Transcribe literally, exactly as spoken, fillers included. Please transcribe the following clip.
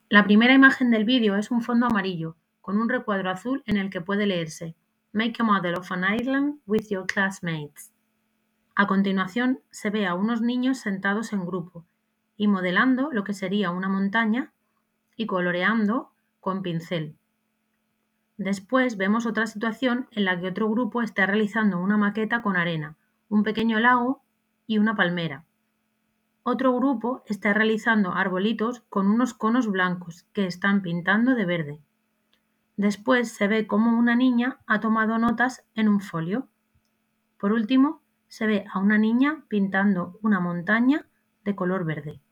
La primera imagen del vídeo es un fondo amarillo, con un recuadro azul en el que puede leerse "Make a model of an island with your classmates". A continuación se ve a unos niños sentados en grupo y modelando lo que sería una montaña y coloreando con pincel. Después vemos otra situación en la que otro grupo está realizando una maqueta con arena, un pequeño lago y una palmera. Otro grupo está realizando arbolitos con unos conos blancos que están pintando de verde. Después se ve cómo una niña ha tomado notas en un folio. Por último, se ve a una niña pintando una montaña de color verde.